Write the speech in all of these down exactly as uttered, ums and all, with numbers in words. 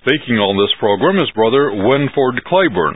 Speaking on this program is Brother Winford Claiborne.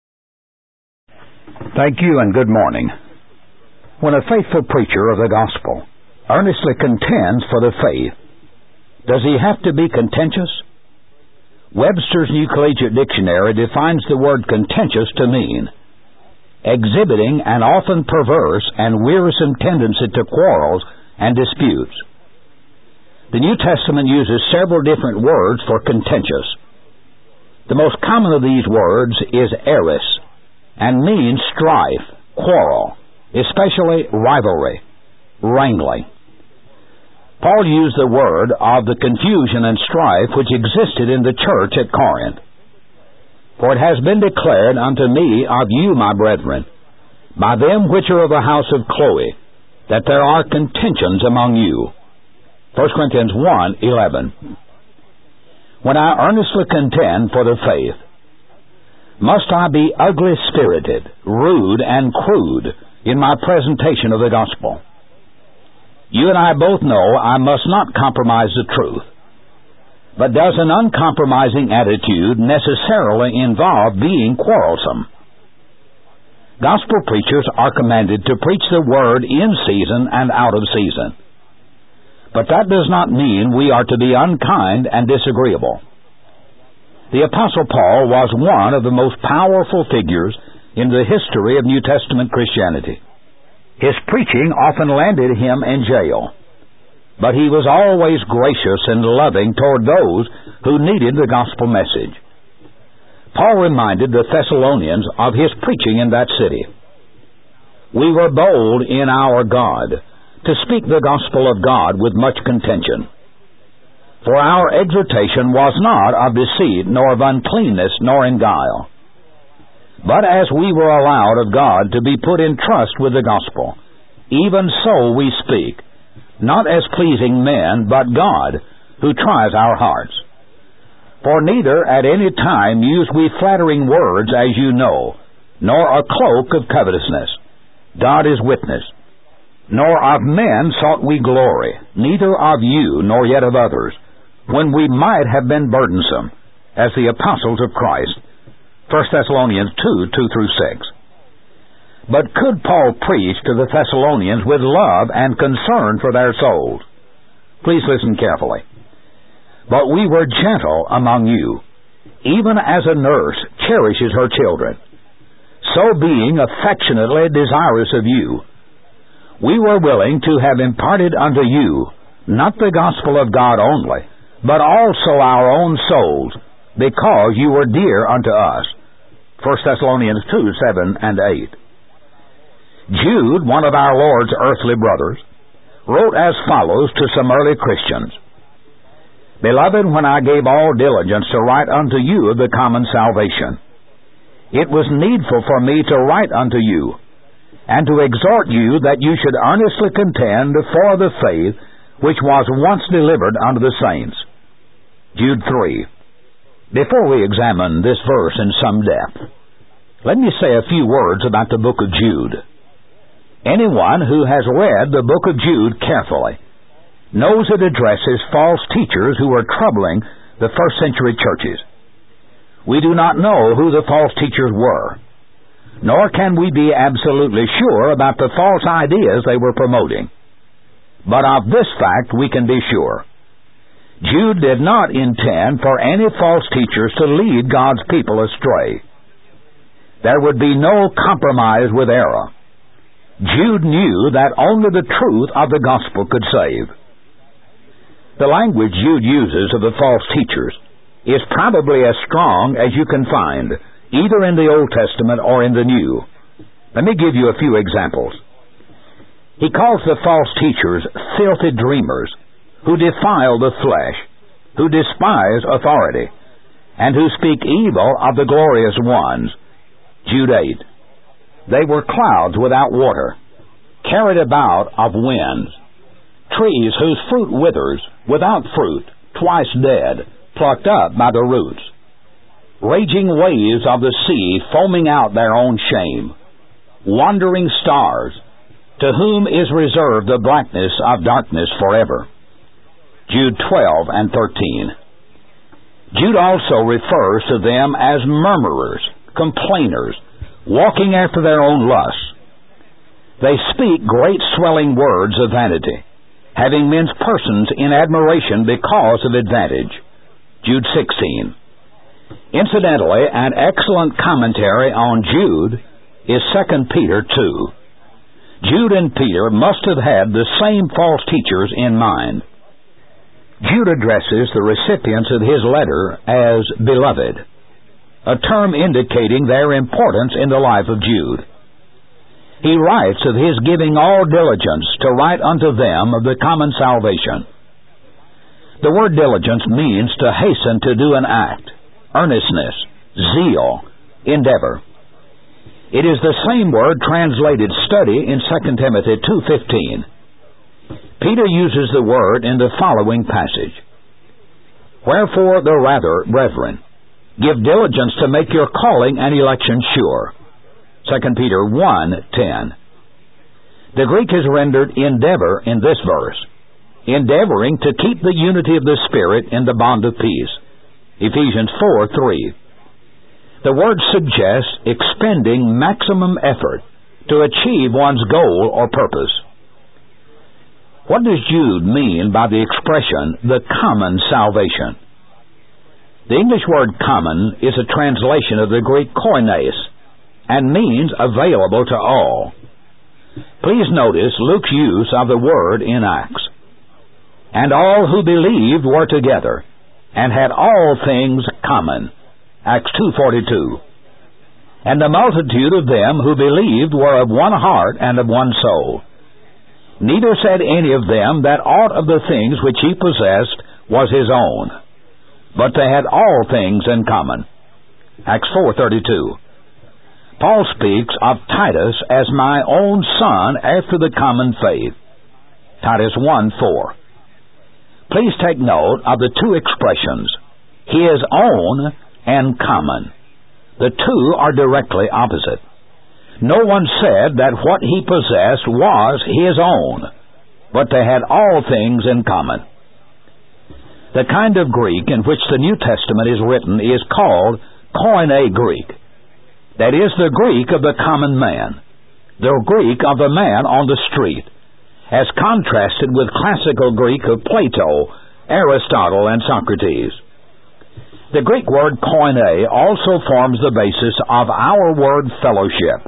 Thank you and good morning. When a faithful preacher of the gospel earnestly contends for the faith, does he have to be contentious? Webster's New Collegiate Dictionary defines the word contentious to mean exhibiting an often perverse and wearisome tendency to quarrels and disputes. The New Testament uses several different words for contentious. The most common of these words is eris, and means strife, quarrel, especially rivalry, wrangling. Paul used the word of the confusion and strife which existed in the church at Corinth. For it has been declared unto me of you, my brethren, by them which are of the house of Chloe, that there are contentions among you. First Corinthians one eleven. When I earnestly contend for the faith, must I be ugly-spirited, rude, and crude in my presentation of the gospel? You and I both know I must not compromise the truth. But does an uncompromising attitude necessarily involve being quarrelsome? Gospel preachers are commanded to preach the word in season and out of season. But that does not mean we are to be unkind and disagreeable. The Apostle Paul was one of the most powerful figures in the history of New Testament Christianity. His preaching often landed him in jail, but he was always gracious and loving toward those who needed the gospel message. Paul reminded the Thessalonians of his preaching in that city. We were bold in our God to speak the gospel of God with much contention. For our exhortation was not of deceit, nor of uncleanness, nor in guile. But as we were allowed of God to be put in trust with the gospel, even so we speak, not as pleasing men, but God, who tries our hearts. For neither at any time use we flattering words, as you know, nor a cloak of covetousness. God is witness. Nor of men sought we glory, neither of you, nor yet of others, when we might have been burdensome, as the apostles of Christ. First Thessalonians two, two through six. But could Paul preach to the Thessalonians with love and concern for their souls? Please listen carefully. But we were gentle among you, even as a nurse cherishes her children, so being affectionately desirous of you, we were willing to have imparted unto you not the gospel of God only, but also our own souls, because you were dear unto us. First Thessalonians two, seven and eight. Jude, one of our Lord's earthly brothers, wrote as follows to some early Christians. Beloved, when I gave all diligence to write unto you of the common salvation, it was needful for me to write unto you, and to exhort you that you should earnestly contend for the faith which was once delivered unto the saints. Jude three. Before we examine this verse in some depth, let me say a few words about the book of Jude. Anyone who has read the book of Jude carefully knows it addresses false teachers who were troubling the first century churches. We do not know who the false teachers were, nor can we be absolutely sure about the false ideas they were promoting. But of this fact we can be sure. Jude did not intend for any false teachers to lead God's people astray. There would be no compromise with error. Jude knew that only the truth of the gospel could save. The language Jude uses of the false teachers is probably as strong as you can find, either in the Old Testament or in the New. Let me give you a few examples. He calls the false teachers filthy dreamers, who defile the flesh, who despise authority, and who speak evil of the glorious ones. Jude eight. They were clouds without water, carried about of winds, trees whose fruit withers, without fruit, twice dead, plucked up by the roots. Raging waves of the sea foaming out their own shame, wandering stars, to whom is reserved the blackness of darkness forever. Jude twelve and thirteen. Jude also refers to them as murmurers, complainers, walking after their own lusts. They speak great swelling words of vanity, having men's persons in admiration because of advantage. Jude sixteen. Incidentally, an excellent commentary on Jude is Second Peter two. Jude and Peter must have had the same false teachers in mind. Jude addresses the recipients of his letter as beloved, a term indicating their importance in the life of Jude. He writes of his giving all diligence to write unto them of the common salvation. The word diligence means to hasten to do an act, earnestness, zeal, endeavor. It is the same word translated study in Second Timothy two fifteen. Peter uses the word in the following passage. Wherefore the rather, brethren, give diligence to make your calling and election sure. Second Peter one ten. The Greek is rendered endeavor in this verse, endeavoring to keep the unity of the Spirit in the bond of peace. Ephesians four three. The word suggests expending maximum effort to achieve one's goal or purpose. What does Jude mean by the expression, the common salvation? The English word common is a translation of the Greek koines, and means available to all. Please notice Luke's use of the word in Acts. And all who believed were together, and had all things common. Acts two forty-two. And the multitude of them who believed were of one heart and of one soul. Neither said any of them that aught of the things which he possessed was his own, but they had all things in common. Acts four thirty-two. Paul speaks of Titus as my own son after the common faith. Titus one four. Please take note of the two expressions, his own and common. The two are directly opposite. No one said that what he possessed was his own, but they had all things in common. The kind of Greek in which the New Testament is written is called Koine Greek. That is the Greek of the common man, the Greek of the man on the street, as contrasted with classical Greek of Plato, Aristotle, and Socrates. The Greek word koine also forms the basis of our word fellowship.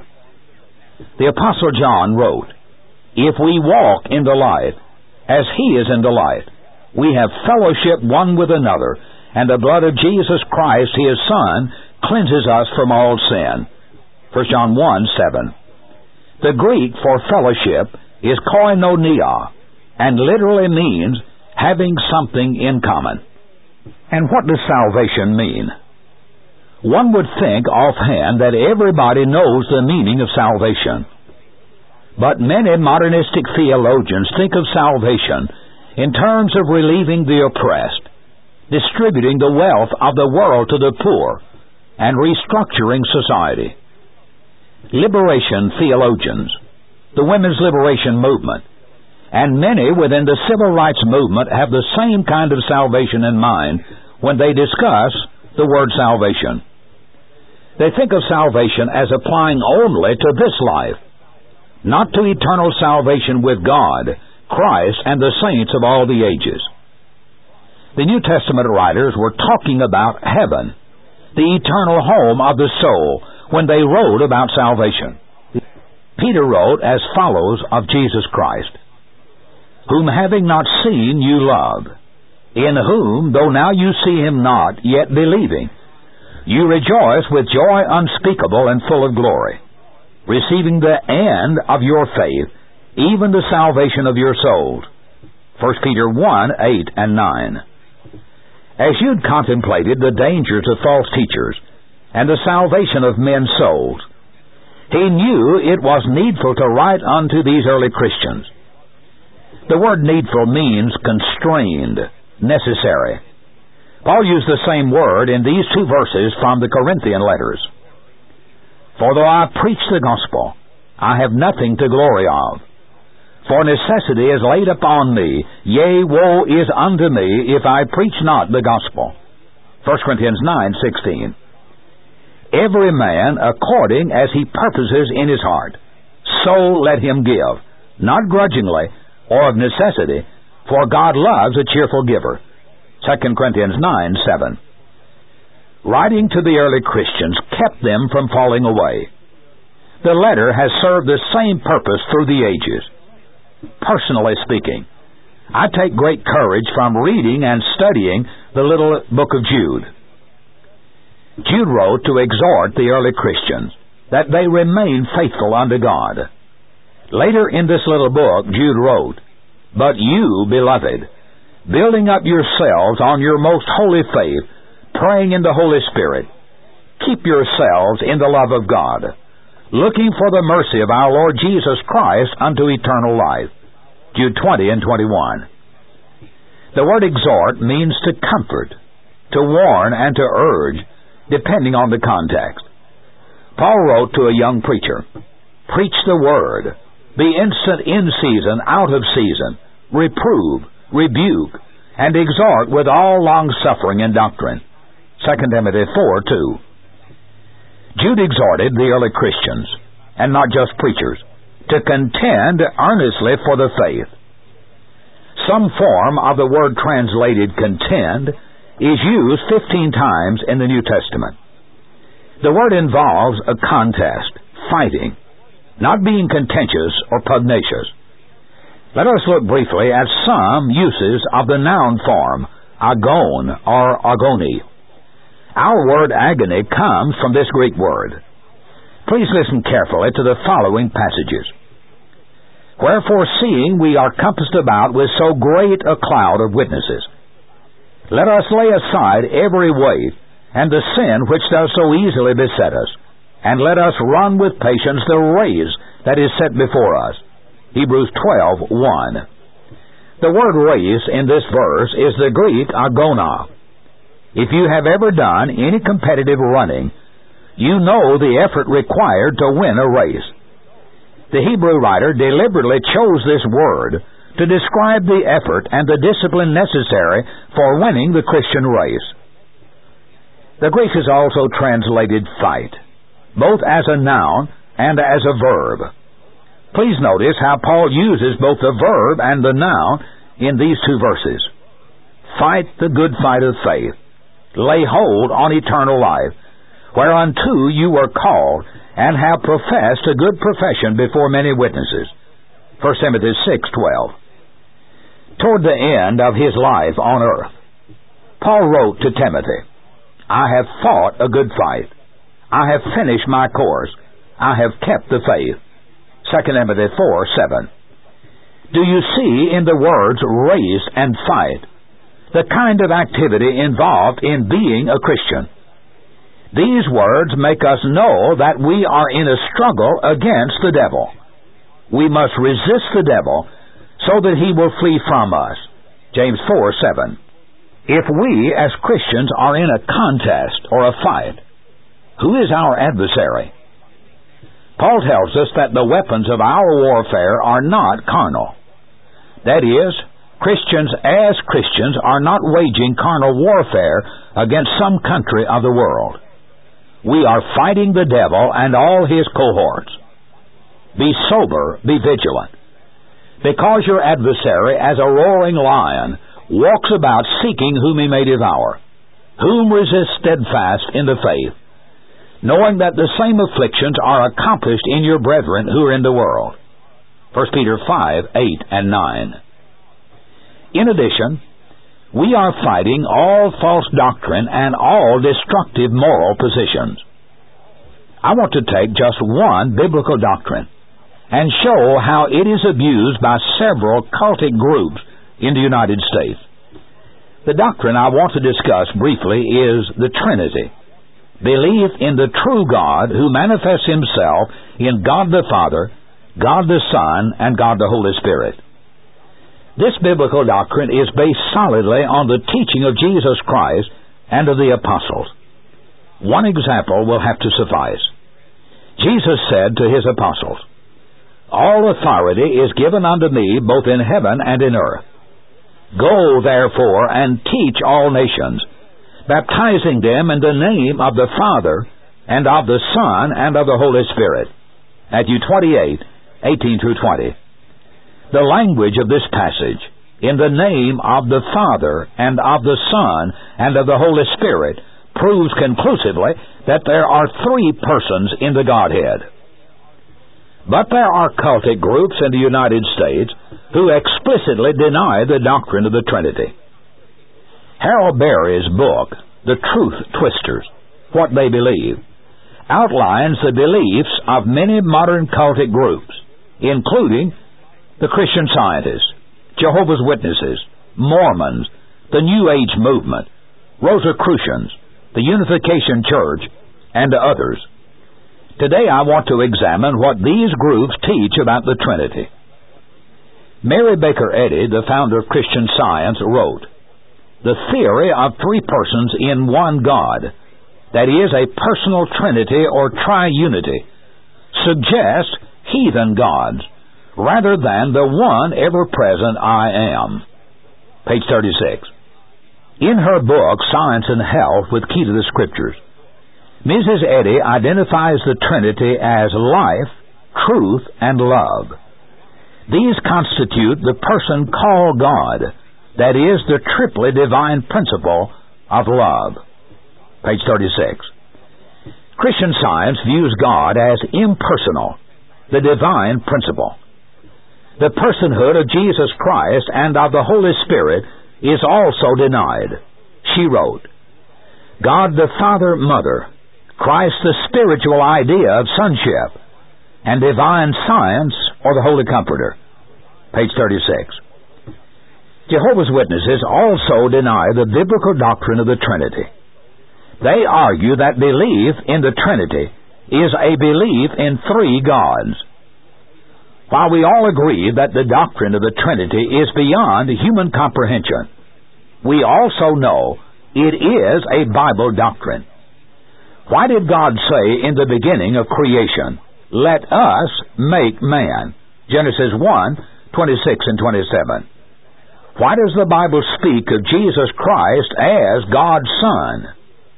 The Apostle John wrote, If we walk in the light, as he is in the light, we have fellowship one with another, and the blood of Jesus Christ, his Son, cleanses us from all sin. First John one seven. The Greek for fellowship is koinonia, and literally means having something in common. And what does salvation mean? One would think offhand that everybody knows the meaning of salvation. But many modernistic theologians think of salvation in terms of relieving the oppressed, distributing the wealth of the world to the poor, and restructuring society. Liberation theologians, the women's liberation movement, and many within the civil rights movement have the same kind of salvation in mind when they discuss the word salvation. They think of salvation as applying only to this life, not to eternal salvation with God, Christ, and the saints of all the ages. The New Testament writers were talking about heaven, the eternal home of the soul, when they wrote about salvation. Peter wrote as follows of Jesus Christ, whom having not seen you love, in whom, though now you see him not, yet believing, you rejoice with joy unspeakable and full of glory, receiving the end of your faith, even the salvation of your souls. First Peter one eight and nine. As you'd contemplated the dangers of false teachers and the salvation of men's souls, he knew it was needful to write unto these early Christians. The word needful means constrained, necessary. Paul used the same word in these two verses from the Corinthian letters. For though I preach the gospel, I have nothing to glory of. For necessity is laid upon me, yea, woe is unto me, if I preach not the gospel. First Corinthians nine sixteen. Every man according as he purposes in his heart, so let him give, not grudgingly or of necessity, for God loves a cheerful giver. Second Corinthians nine seven. Writing to the early Christians kept them from falling away. The letter has served the same purpose through the ages. Personally speaking, I take great courage from reading and studying the little book of Jude. Jude wrote to exhort the early Christians that they remain faithful unto God. Later in this little book, Jude wrote, "But you, beloved, building up yourselves on your most holy faith, praying in the Holy Spirit, keep yourselves in the love of God, looking for the mercy of our Lord Jesus Christ unto eternal life." Jude twenty and twenty-one. The word exhort means to comfort, to warn, and to urge, depending on the context. Paul wrote to a young preacher, "Preach the word, be instant in season, out of season, reprove, rebuke, and exhort with all long-suffering and doctrine." Second Timothy four two. Jude exhorted the early Christians, and not just preachers, to contend earnestly for the faith. Some form of the word translated contend is used fifteen times in the New Testament. The word involves a contest, fighting, not being contentious or pugnacious. Let us look briefly at some uses of the noun form, agon or agony. Our word agony comes from this Greek word. Please listen carefully to the following passages. "Wherefore, seeing we are compassed about with so great a cloud of witnesses, let us lay aside every weight and the sin which does so easily beset us, and let us run with patience the race that is set before us." Hebrews twelve one. The word race in this verse is the Greek agona. If you have ever done any competitive running, you know the effort required to win a race. The Hebrew writer deliberately chose this word to describe the effort and the discipline necessary for winning the Christian race. The Greek is also translated fight, both as a noun and as a verb. Please notice how Paul uses both the verb and the noun in these two verses. Fight the good fight of faith. Lay hold on eternal life, whereunto you were called, and have professed a good profession before many witnesses. First Timothy six twelve. Toward the end of his life on earth, Paul wrote to Timothy, "I have fought a good fight. I have finished my course. I have kept the faith." Second Timothy four seven. Do you see in the words race and fight the kind of activity involved in being a Christian? These words make us know that we are in a struggle against the devil. We must resist the devil so that he will flee from us. James four seven. If we as Christians are in a contest or a fight, who is our adversary? Paul tells us that the weapons of our warfare are not carnal. That is, Christians as Christians are not waging carnal warfare against some country of the world. We are fighting the devil and all his cohorts. Be sober, be vigilant, because your adversary, as a roaring lion, walks about seeking whom he may devour. Whom resist steadfast in the faith, knowing that the same afflictions are accomplished in your brethren who are in the world. First Peter five eight and nine. In addition, we are fighting all false doctrine and all destructive moral positions. I want to take just one biblical doctrine and show how it is abused by several cultic groups in the United States. The doctrine I want to discuss briefly is the Trinity, belief in the true God who manifests himself in God the Father, God the Son, and God the Holy Spirit. This biblical doctrine is based solidly on the teaching of Jesus Christ and of the apostles. One example will have to suffice. Jesus said to his apostles, "All authority is given unto me both in heaven and in earth. Go, therefore, and teach all nations, baptizing them in the name of the Father, and of the Son, and of the Holy Spirit. Matthew twenty-eight, eighteen through twenty. The language of this passage, in the name of the Father, and of the Son, and of the Holy Spirit, proves conclusively that there are three persons in the Godhead. But there are cultic groups in the United States who explicitly deny the doctrine of the Trinity. Harold Berry's book, The Truth Twisters, What They Believe, outlines the beliefs of many modern cultic groups, including the Christian Scientists, Jehovah's Witnesses, Mormons, the New Age movement, Rosicrucians, the Unification Church, and others. Today I want to examine what these groups teach about the Trinity. Mary Baker Eddy, the founder of Christian Science, wrote, "The theory of three persons in one God, that is, a personal trinity or triunity, suggests heathen gods, rather than the one ever-present I Am." Page thirty-six. In her book, Science and Health with Key to the Scriptures, Missus Eddy identifies the Trinity as life, truth, and love. These constitute the person called God, that is, the triply divine principle of love. Page thirty-six. Christian Science views God as impersonal, the divine principle. The personhood of Jesus Christ and of the Holy Spirit is also denied. She wrote, "God the Father, Mother, Christ the spiritual idea of sonship, and divine science or the Holy Comforter." Page thirty-six. Jehovah's Witnesses also deny the biblical doctrine of the Trinity. They argue that belief in the Trinity is a belief in three gods. While we all agree that the doctrine of the Trinity is beyond human comprehension, we also know it is a Bible doctrine. Why did God say in the beginning of creation, "Let us make man"? Genesis one, twenty-six and twenty-seven. Why does the Bible speak of Jesus Christ as God's Son?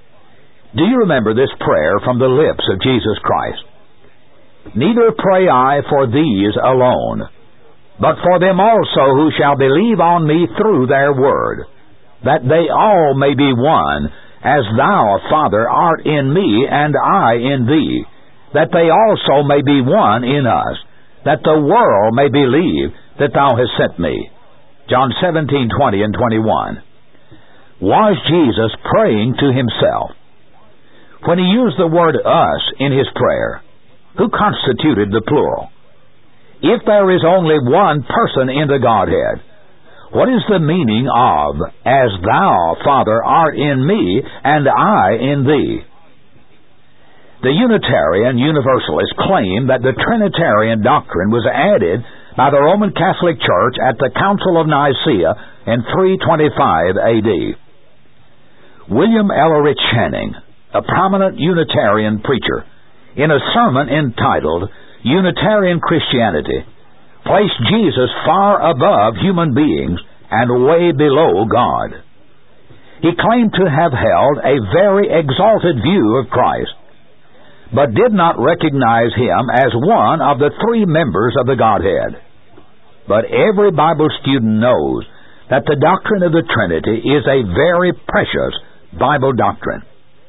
Do you remember this prayer from the lips of Jesus Christ? "Neither pray I for these alone, but for them also who shall believe on me through their word, that they all may be one, as thou, Father, art in me, and I in thee, that they also may be one in us, that the world may believe that thou hast sent me." John seventeen, twenty and twenty-one. Was Jesus praying to himself? When he used the word "us" in his prayer, who constituted the plural? If there is only one person in the Godhead, what is the meaning of, "As thou, Father, art in me, and I in thee"? The Unitarian Universalists claim that the Trinitarian doctrine was added by the Roman Catholic Church at the Council of Nicaea in three twenty-five A D. William Ellery Channing, a prominent Unitarian preacher, in a sermon entitled "Unitarian Christianity," placed Jesus far above human beings and way below God. He claimed to have held a very exalted view of Christ, but did not recognize him as one of the three members of the Godhead. But every Bible student knows that the doctrine of the Trinity is a very precious Bible doctrine.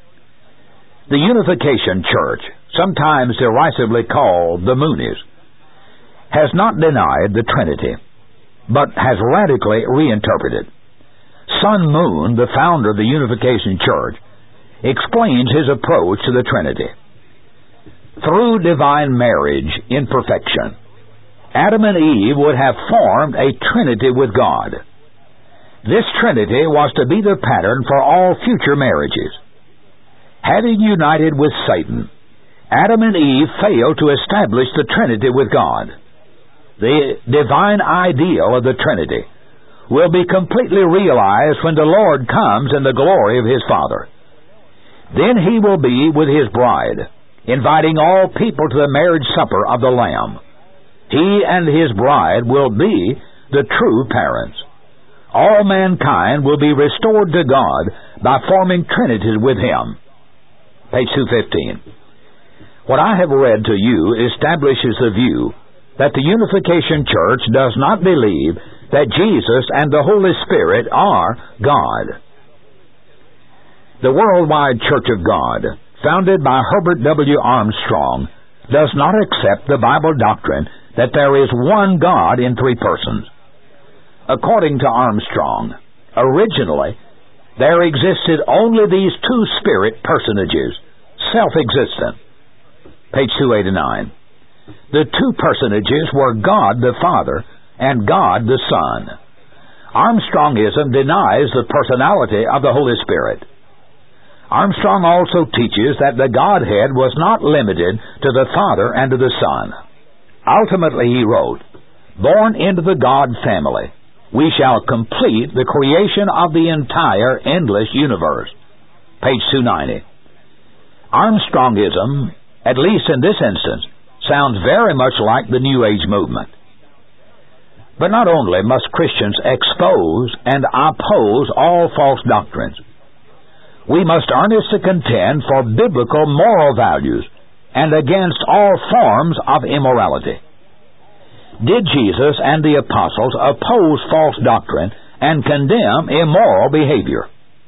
The Unification Church, sometimes derisively called the Moonies, has not denied the Trinity, but has radically reinterpreted. Sun Moon, the founder of the Unification Church, explains his approach to the Trinity. Through divine marriage in perfection, Adam and Eve would have formed a trinity with God. This trinity was to be the pattern for all future marriages. Having united with Satan, Adam and Eve failed to establish the trinity with God. The divine ideal of the Trinity will be completely realized when the Lord comes in the glory of His Father. Then He will be with His bride, inviting all people to the marriage supper of the Lamb. He and His bride will be the true parents. All mankind will be restored to God by forming trinities with him. Page two fifteen. What I have read to you establishes the view that the Unification Church does not believe that Jesus and the Holy Spirit are God. The Worldwide Church of God, founded by Herbert W. Armstrong, does not accept the Bible doctrine that there is one God in three persons. According to Armstrong, originally, there existed only these two spirit personages, self-existent. Page two eighty-nine. The two personages were God the Father and God the Son. Armstrongism denies the personality of the Holy Spirit. Armstrong also teaches that the Godhead was not limited to the Father and to the Son. Ultimately, he wrote, "Born into the God family, we shall complete the creation of the entire endless universe." Page two ninety. Armstrongism, at least in this instance, sounds very much like the New Age movement. But not only must Christians expose and oppose all false doctrines, we must earnestly contend for biblical moral values and against all forms of immorality. Did Jesus and the apostles oppose false doctrine and condemn immoral behavior?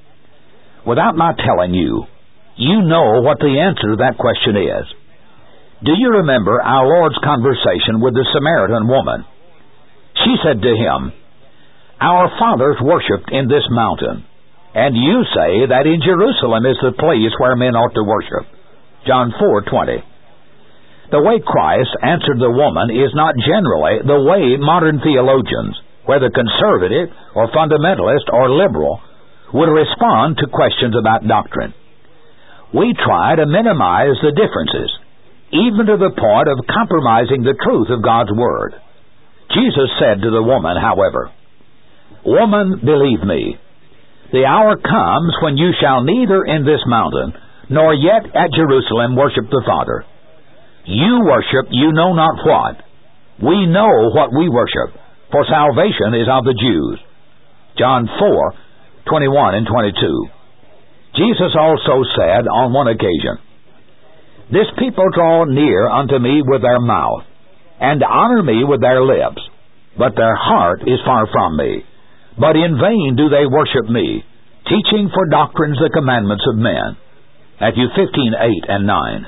Without my telling you, you know what the answer to that question is. Do you remember our Lord's conversation with the Samaritan woman? She said to him, "Our fathers worshipped in this mountain, and you say that in Jerusalem is the place where men ought to worship." John four twenty. The way Christ answered the woman is not generally the way modern theologians, whether conservative or fundamentalist or liberal, would respond to questions about doctrine. We try to minimize the differences, even to the point of compromising the truth of God's Word. Jesus said to the woman, however, "Woman, believe me, the hour comes when you shall neither in this mountain nor yet at Jerusalem worship the Father. You worship you know not what. We know what we worship, for salvation is of the Jews." John four twenty-one and twenty-two. Jesus also said on one occasion, "This people draw near unto me with their mouth, and honor me with their lips, but their heart is far from me. But in vain do they worship me, teaching for doctrines the commandments of men." Matthew fifteen eight and nine.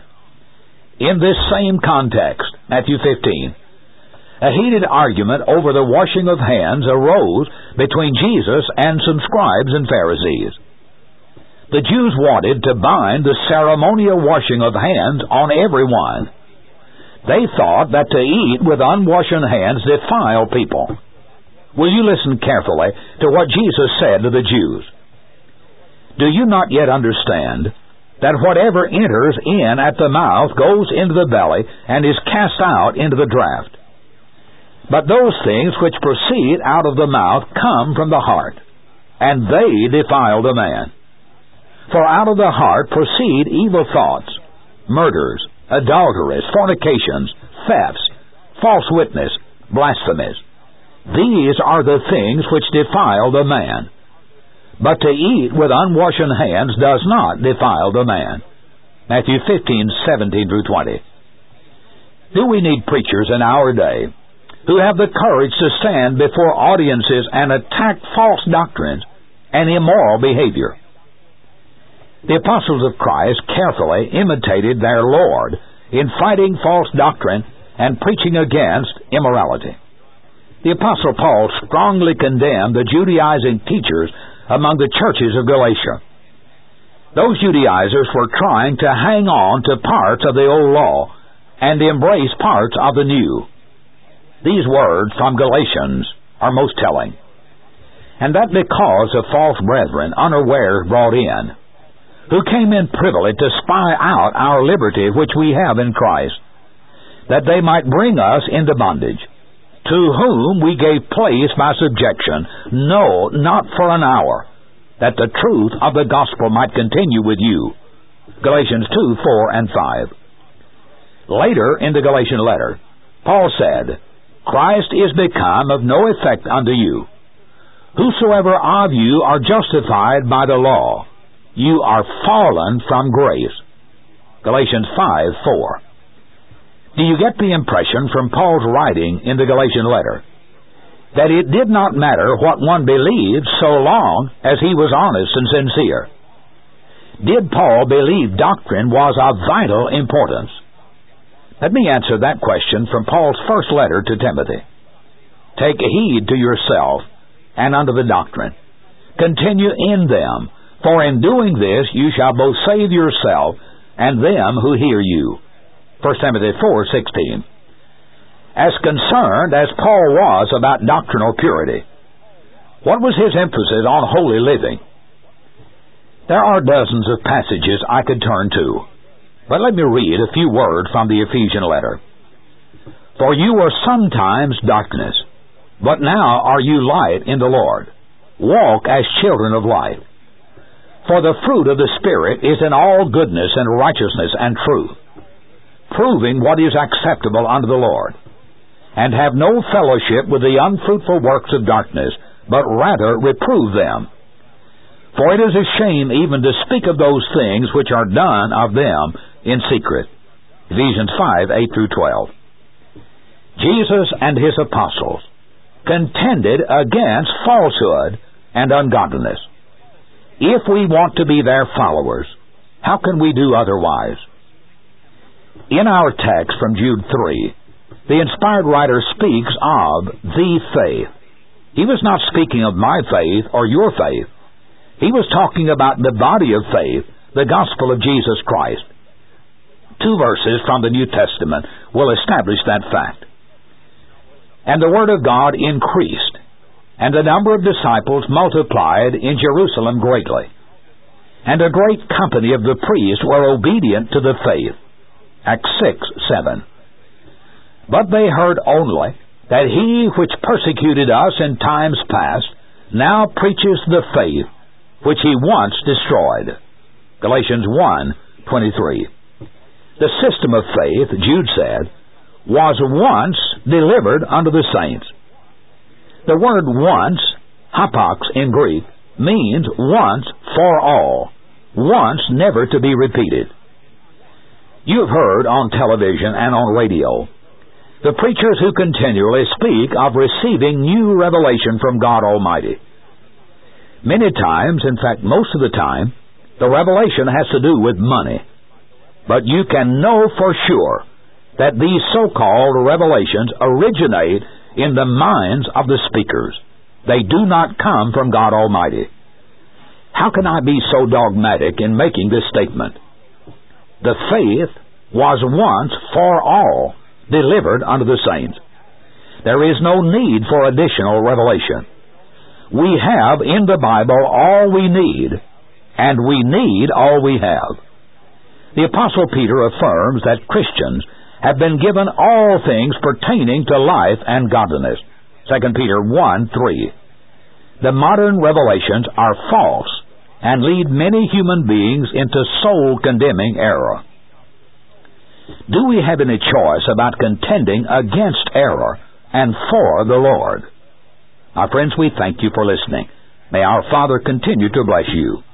In this same context, Matthew fifteen, a heated argument over the washing of hands arose between Jesus and some scribes and Pharisees. The Jews wanted to bind the ceremonial washing of hands on everyone. They thought that to eat with unwashed hands defiled people. Will you listen carefully to what Jesus said to the Jews? "Do you not yet understand that whatever enters in at the mouth goes into the belly and is cast out into the draught? But those things which proceed out of the mouth come from the heart, and they defile the man. For out of the heart proceed evil thoughts, murders, adulteries, fornications, thefts, false witness, blasphemies. These are the things which defile the man. But to eat with unwashed hands does not defile the man." Matthew fifteen seventeen through twenty. Do we need preachers in our day who have the courage to stand before audiences and attack false doctrines and immoral behavior? The apostles of Christ carefully imitated their Lord in fighting false doctrine and preaching against immorality. The Apostle Paul strongly condemned the Judaizing teachers among the churches of Galatia. Those Judaizers were trying to hang on to parts of the old law and embrace parts of the new. These words from Galatians are most telling, and that because of false brethren unawares brought in, who came in privily to spy out our liberty which we have in Christ, that they might bring us into bondage, to whom we gave place by subjection, no, not for an hour, that the truth of the gospel might continue with you. Galatians two, four, and five. Later in the Galatian letter, Paul said, "Christ is become of no effect unto you. Whosoever of you are justified by the law, you are fallen from grace. Galatians five four. Do you get the impression from Paul's writing in the Galatian letter that it did not matter what one believed so long as he was honest and sincere? Did Paul believe doctrine was of vital importance? Let me answer that question from Paul's first letter to Timothy. Take heed to yourself and unto the doctrine. Continue in them, for in doing this you shall both save yourself and them who hear you. First Timothy four sixteen. As concerned as Paul was about doctrinal purity, what was his emphasis on holy living? There are dozens of passages I could turn to, but let me read a few words from the Ephesian letter. For you were sometimes darkness, but now are you light in the Lord. Walk as children of light. For the fruit of the Spirit is in all goodness and righteousness and truth, proving what is acceptable unto the Lord. And have no fellowship with the unfruitful works of darkness, but rather reprove them. For it is a shame even to speak of those things which are done of them in secret. Ephesians five eight through twelve. Jesus and his apostles contended against falsehood and ungodliness. If we want to be their followers, how can we do otherwise? In our text from Jude three, the inspired writer speaks of the faith. He was not speaking of my faith or your faith. He was talking about the body of faith, the gospel of Jesus Christ. Two verses from the New Testament will establish that fact. And the word of God increased, and the number of disciples multiplied in Jerusalem greatly. And a great company of the priests were obedient to the faith. Acts six seven. But they heard only that he which persecuted us in times past now preaches the faith which he once destroyed. Galatians one twenty-three. The system of faith, Jude said, was once delivered unto the saints. The word once, hapax in Greek, means once for all, once never to be repeated. You have heard on television and on radio the preachers who continually speak of receiving new revelation from God Almighty. Many times, in fact most of the time, the revelation has to do with money. But you can know for sure that these so-called revelations originate in the minds of the speakers. They do not come from God Almighty. How can I be so dogmatic in making this statement? The faith was once for all delivered unto the saints. There is no need for additional revelation. We have in the Bible all we need, and we need all we have. The Apostle Peter affirms that Christians have been given all things pertaining to life and godliness. Second Peter one three. The modern revelations are false and lead many human beings into soul-condemning error. Do we have any choice about contending against error and for the Lord? Our friends, we thank you for listening. May our Father continue to bless you.